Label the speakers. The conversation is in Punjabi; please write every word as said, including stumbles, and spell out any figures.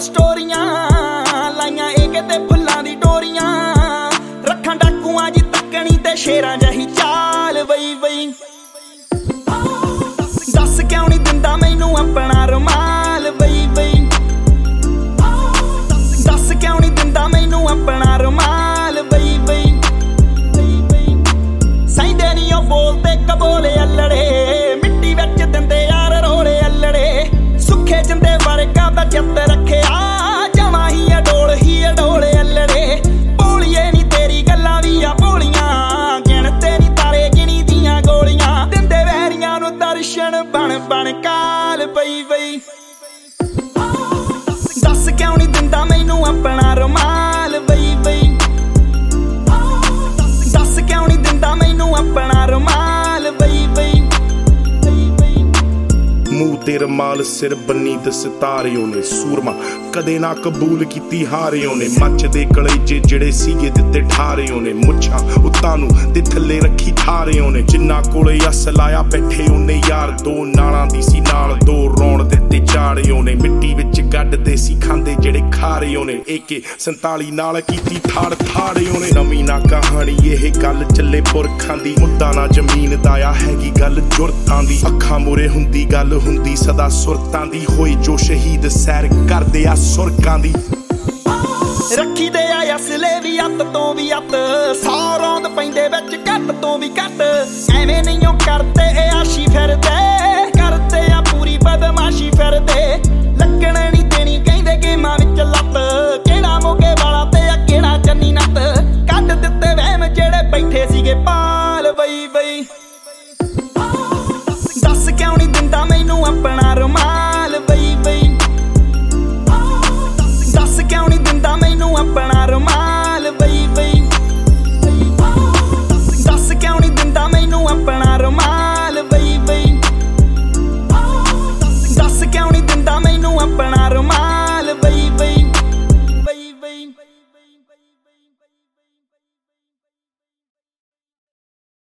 Speaker 1: ਸਟੋਰੀਆਂ ਲਾਈਆਂ ਇਹ ਕਿਤੇ ਫੁੱਲਾਂ ਦੀ ਡੋਰੀਆਂ ਰੱਖਾਂ ਡਾਕੂਆਂ ਜੀ ਤੱਕਣੀ ਤੇ ਸ਼ੇਰਾਂ ਜਹੀ ਚਾਲ ਬਈ ਬਈ ਦੱਸ ਕਿਉਂ ਨਹੀਂ ਦਿੰਦਾ ਮੈਨੂੰ ਆਪਣਾ ਰੁਮਾਲ ਬਈ ਬਈ ਦੱਸ ਕਿਉਂ ਨਹੀਂ ਦਿੰਦਾ ਮੈਨੂੰ ਆਪਣਾ ਰੁਮਾਲ ਬਈ ਬਈ ਸਹਿੰਦੇ ਨੀ ਉਹ ਬੋਲਦੇ ਕਬੋਲੇ ਅਲੜੇ ਮਿੱਟੀ ਵਿੱਚ ਦਿੰਦੇ ਯਾਰ ਰੋਲੇ ਅਲੜੇ ਸੁੱਖੇ ਜਿੰਦੇ ਵਰਗਾ ਦਾ ਚਿੱਤ ਰੱਖਿਆ ਜਮਾਂ ਹੀ ਅਡੋਲ ਹੀ ਅਡੋਲੇ ਅਲੜੇ ਭੋਲੀਏ ਨੀ ਤੇਰੀ ਗੱਲਾਂ ਵੀ ਆ ਭੋਲੀਆਂ ਗਿਣਤੇ ਨੀ ਤਾਰੇ ਗਿਣੀ ਦੀਆਂ ਗੋਲੀਆਂ ਦਿੰਦੇ ਵਹਿਰੀਆਂ ਨੂੰ ਦਰਸ਼ਨ ਬਣ ਬਣ ਕਾਲ ਪਈ ਬਈ ਦੱਸ ਕਿਉਂ ਨੀ ਦਿੰਦਾ ਮੈਨੂੰ ਆਪਣਾ ਰੁਮਾਲ ਬਈ ਬਈ ਦੱਸ ਕਿਉਂ ਨੀ ਦਿੰਦਾ ਮੈਨੂੰ ਆਪਣਾ ਰੁਮਾਲ ਬਈ ਬਈ
Speaker 2: ਮੂੰਹ ਤੇ ਰਮਾਲ ਸਿਰ ਬੰਨੀ ਤੇ ਸਿਤਾਰਿਓ ਨੇ ਸੂਰਮਾ ਕਦੇ ਨਾ ਕਬੂਲ ਕੀਤੀ ਹਾਰਿਓ ਨੇ ਮੱਚਦੇ ਕਲੇਜੇ ਜਿਹੜੇ ਸੀਗੇ ਦਿੱਤੇ ਠਾਰਿਓ ਨੇ ਮੁੱਛਾਂ ਉੱਤਾਂ ਨੂੰ ਤੇ ਥੱਲੇ ਰੱਖੀ ਠਾਰਿਓ ਨੇ ਜਿੰਨਾ ਕੋਲੇ ਅਸ ਲਾਇਆ ਬੈਠੇ ਉਹਨੇ ਯਾਰ ਦੋ ਨਾਲਾਂ ਦੀ ਸੀ ਨਾਲ ਦੋ ਰੌਣ ਦਿੱਤੇ ਚਾੜਿਓ ਨੇ ਮਿੱਟੀ ਵਿੱਚ ਗੱਡਦੇ ਸੀ ਖਾਂਦੇ ਜਿਹੜੇ ਖਾਰਿਓ ਨੇ ਏਕੇ ਸੰਤਾਲੀ ਨਾਲ ਕੀਤੀ ਠਾੜ ਠਾੜਿਓ ਨੇ ਨਵੀਂ ਨਾ ਕਹਾਣੀ ਇਹ ਗੱਲ ਚੱਲੇ ਪੁਰਖਾਂ ਦੀ ਮੁੱਦਾ ਨਾ ਜ਼ਮੀਨ ਦਾ ਆ ਹੈਗੀ ਗੱਲ ਜੁਰਤਾਂ ਦੀ ਅੱਖਾਂ ਮੂਰੇ ਹੁੰਦੀ ਗੱਲ ਹੁੰਦੀ ਸਦਾ ਸੁਰਤਾਂ ਦੀ ਹੋਈ ਜੋ ਸ਼ਹੀਦ ਸੈਰ ਕਰਦੇ ਆ ਸੁਰਕਾਂ ਦੀ
Speaker 1: ਰੱਖੀ ਦੇ ਆ ਅਸਲੇ ਵੀ ਅੱਤ ਤੋਂ ਵੀ ਅੱਤ ਸੌ ਰੌਂਦ ਪੈਂਦੇ ਵਿੱਚ ਘੱਟ ਤੋਂ ਵੀ ਘੱਟ ਐਵੇਂ ਨਹੀਂ ਉਹ ਕਰਦੇ ਇਹ ਆਸ਼ੀ ਫਿਰਦੇ